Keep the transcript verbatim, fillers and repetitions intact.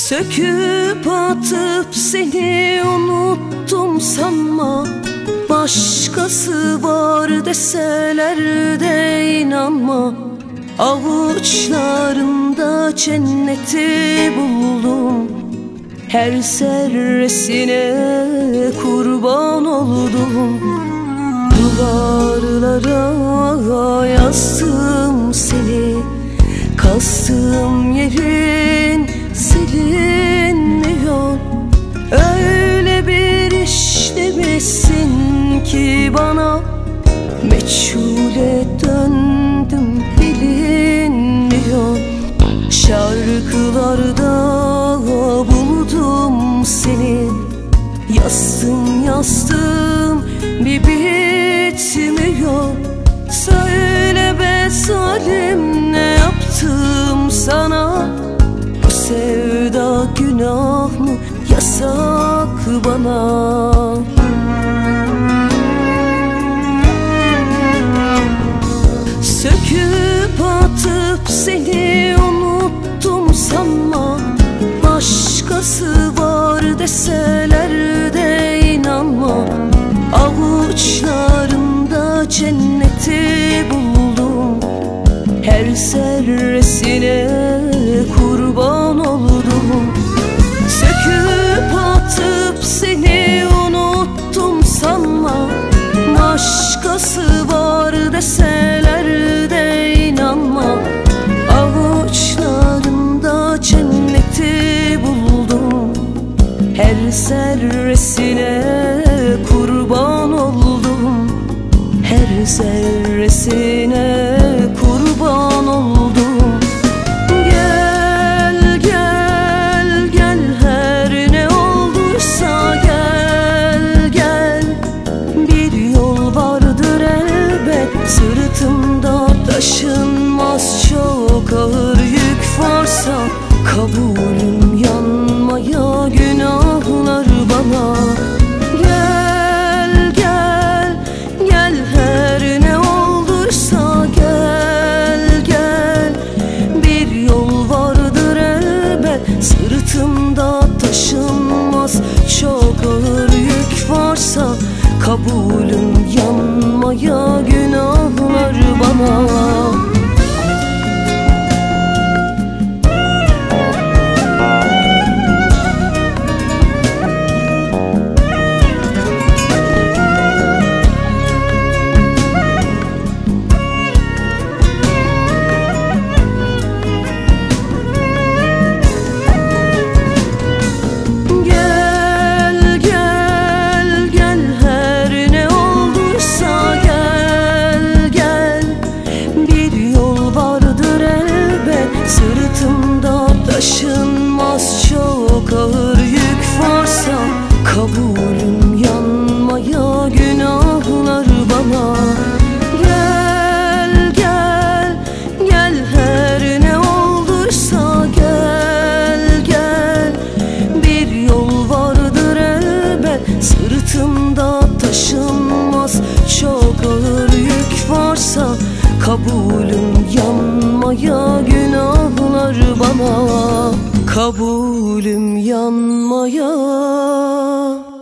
Söküp atıp seni unuttum sanma. Başkası var deseler de inanma. Avuçlarında cenneti buldum. Her zerresine kurban oldum. Duvarlara yazdım seni. Kazdığım yerin silinmiyor. Öyle bir işlemişsin ki bana. Meçhule döndüm bilinmiyor. Şarkılarda buldum seni. Yazdım yazdım bir bitmiyor. Söyle be zalim, ne yaptım sana? Bu sevda günah mı, yasak bana? Söküp atıp seni unuttum sanma. Başkası var deseler de inanma. Avuçlarında cenneti buldum. Her zerresine kurban oldum. Söküp atıp seni unuttum sanma. Başkası var deseler de inanma. Avuçlarında cenneti buldum. Her zerresine kurban oldum. Her zerresine kurban oldum. Gel gel gel, her ne olduysa gel gel. Bir yol vardır elbet, sırtımda taşınmaz çok ağır yük varsa. Kabulüm yanmaya, günahlar bana. Gel gel gel, her ne olduysa gel gel. Bir yol vardır elbet, sırtımda taşınmaz çok ağır yük varsa. Kabulüm yanmaya, günahlar bana. Taşınmaz çok ağır yük varsa. Kabulüm yanmaya, günahlar bana. Gel gel gel, her ne olduysa gel gel. Bir yol vardır elbet, sırtımda taşınmaz çok ağır yük varsa. Kabulüm yanmaya, günahlar bana. Kabulüm yanmaya,